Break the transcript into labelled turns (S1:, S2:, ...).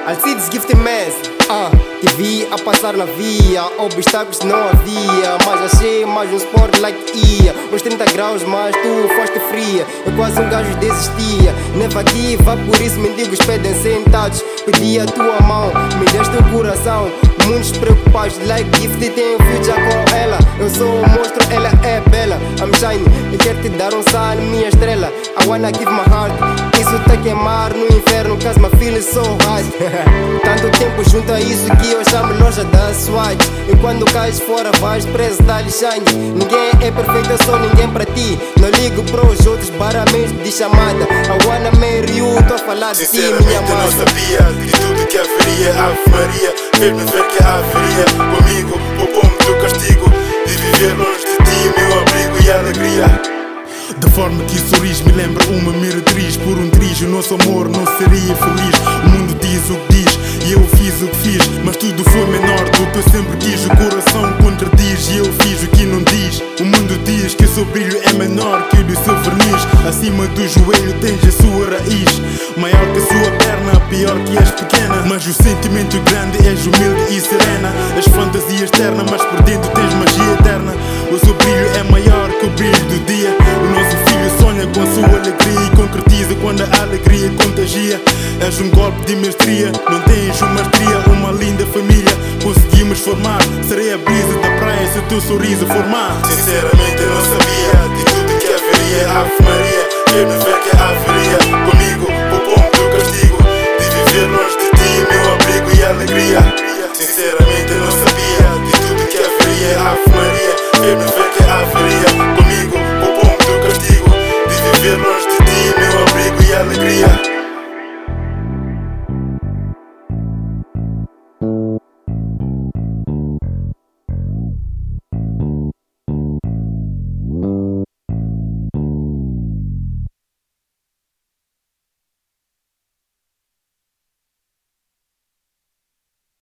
S1: Alcides Gift Mess, te vi a passar na via, obstáculos não havia, mas achei mais um spotlight ia. Uns 30 graus, mas tu foste fria, eu quase um gajo desistia. Neva aqui, vá por isso mendigos pedem sentados. Pedi a tua mão, me deste o coração. Muitos preocupados, like Gift tem future com ela. Eu sou um monstro, ela é bela. I'm shiny, eu quero te dar um sal, minha estrela. I wanna give my heart, isso tá queimar no inferno, cause my feeling so hot. Tanto tempo junto a isso que eu chamo loja da SWAT. E quando cais fora vais preso da lixangue. Ninguém é perfeito, eu sou ninguém pra ti. Não ligo pros outros baramentos de chamada. I wanna marry you, tô a falar de ti, minha
S2: amada.
S1: mãe.
S2: Sinceramente eu não sabia de tudo que haveria. Ave Maria, fez-me ver que haveria comigo, poupou-me do castigo de viver longe de ti, meu abrigo e alegria. Da forma que sorris me lembra uma meretriz. Por um triz o nosso amor não seria feliz. O mundo diz o que diz e eu fiz o que fiz, mas tudo foi menor do que eu sempre quis. O coração contradiz e eu fiz o que não diz. O mundo diz que o seu brilho é menor que o do seu verniz. Acima do joelho tens a sua raiz, maior que a sua perna, pior que és pequena. Mas o sentimento grande, és humilde e serena. As fantasias ternas, mas por dentro tens magia eterna. O seu brilho é maior que o brilho do dia. O nosso filho sonha com a sua alegria e concretiza quando a alegria contagia. És um golpe de mestria, não tens uma estria, uma linda família conseguimos formar. Serei a brisa da praia se o teu sorriso formar. Sinceramente eu não sabia de tudo que haveria. Ave Maria, fez-me ver que haveria comigo, poupou-me do castigo de viver longe de ti, meu abrigo e alegria. Sinceramente eu não sabia de tudo que haveria. Ave Maria, fez-me ver que haveria comigo, poupou-me do castigo de viver longe de ti, meu abrigo e alegria.